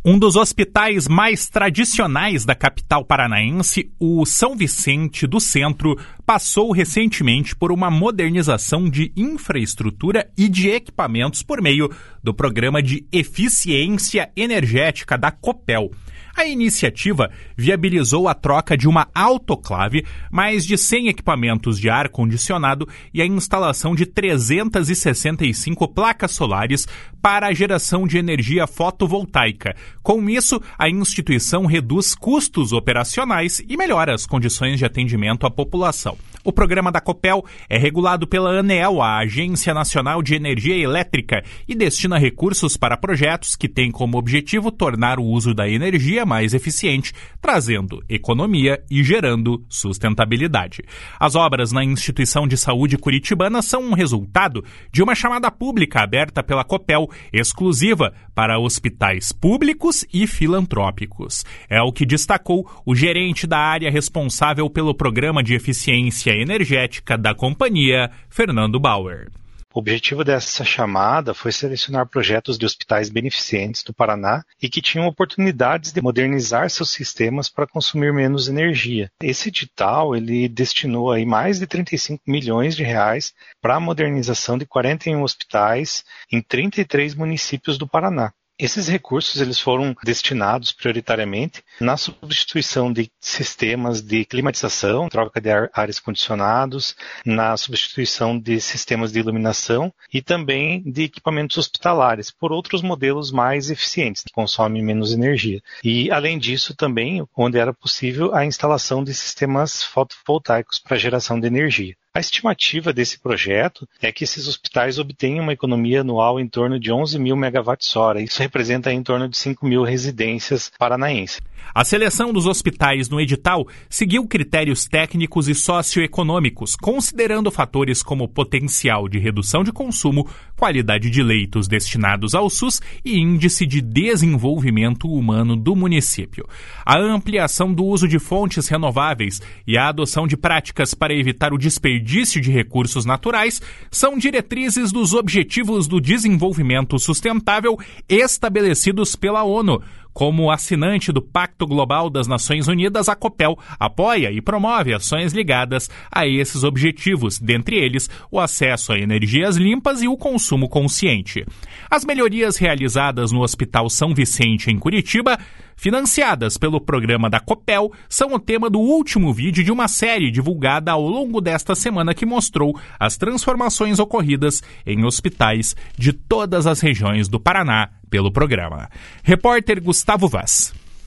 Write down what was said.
Um dos hospitais mais tradicionais da capital paranaense, o São Vicente do Centro, passou recentemente por uma modernização de infraestrutura e de equipamentos por meio do Programa de Eficiência Energética da Copel. A iniciativa viabilizou a troca de uma autoclave, mais de 100 equipamentos de ar-condicionado e a instalação de 365 placas solares para a geração de energia fotovoltaica. Com isso, a instituição reduz custos operacionais e melhora as condições de atendimento à população. O programa da Copel é regulado pela ANEEL, a Agência Nacional de Energia Elétrica, e destina recursos para projetos que têm como objetivo tornar o uso da energia mais eficiente, trazendo economia e gerando sustentabilidade. As obras na Instituição de Saúde Curitibana são um resultado de uma chamada pública aberta pela Copel, exclusiva para hospitais públicos e filantrópicos. É o que destacou o gerente da área responsável pelo Programa de Eficiência Energética da companhia, Fernando Bauer. O objetivo dessa chamada foi selecionar projetos de hospitais beneficentes do Paraná e que tinham oportunidades de modernizar seus sistemas para consumir menos energia. Esse edital ele destinou aí mais de 35 milhões de reais para a modernização de 41 hospitais em 33 municípios do Paraná. Esses recursos eles foram destinados prioritariamente na substituição de sistemas de climatização, troca de ares condicionados, na substituição de sistemas de iluminação e também de equipamentos hospitalares por outros modelos mais eficientes, que consomem menos energia. E, além disso, também, onde era possível, a instalação de sistemas fotovoltaicos para geração de energia. A estimativa desse projeto é que esses hospitais obtenham uma economia anual em torno de 11 mil megawatts-hora. Isso representa em torno de 5 mil residências paranaenses. A seleção dos hospitais no edital seguiu critérios técnicos e socioeconômicos, considerando fatores como potencial de redução de consumo, qualidade de leitos destinados ao SUS e índice de desenvolvimento humano do município. A ampliação do uso de fontes renováveis e a adoção de práticas para evitar o desperdício de recursos naturais são diretrizes dos Objetivos do Desenvolvimento Sustentável estabelecidos pela ONU. Como assinante do Pacto Global das Nações Unidas, a Copel apoia e promove ações ligadas a esses objetivos, dentre eles o acesso a energias limpas e o consumo consciente. As melhorias realizadas no Hospital São Vicente, em Curitiba, financiadas pelo programa da Copel, são o tema do último vídeo de uma série divulgada ao longo desta semana que mostrou as transformações ocorridas em hospitais de todas as regiões do Paraná pelo programa. Repórter Gustavo Vaz.